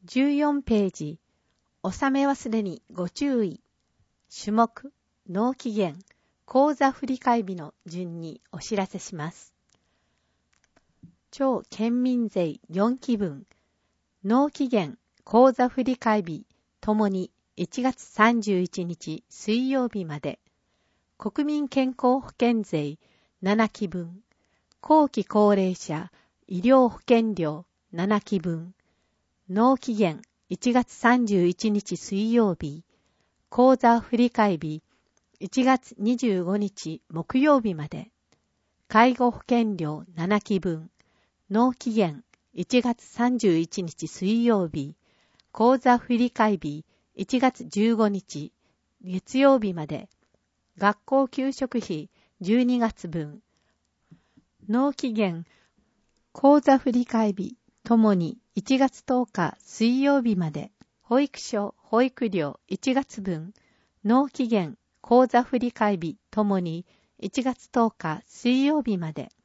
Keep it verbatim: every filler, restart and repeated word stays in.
じゅうよんページ、納め忘れにご注意。種目、納期限、口座振替日の順にお知らせします。超県民税よんきぶん、納期限、口座振替日ともにいちがつさんじゅういちにち水曜日まで、国民健康保険税ななきぶん、後期高齢者医療保険料ななきぶん、納期限いちがつさんじゅういちにち水曜日、口座振替日いちがつにじゅうごにち木曜日まで、介護保険料ななきぶん、納期限いちがつさんじゅういちにち水曜日、口座振替日いちがつじゅうごにち月曜日まで、学校給食費じゅうにがつぶん、納期限、口座振替日ともにいちがつとおか水曜日まで、保育所保育料いちがつぶん、納期限、口座振替日ともにいちがつとおか水曜日まで、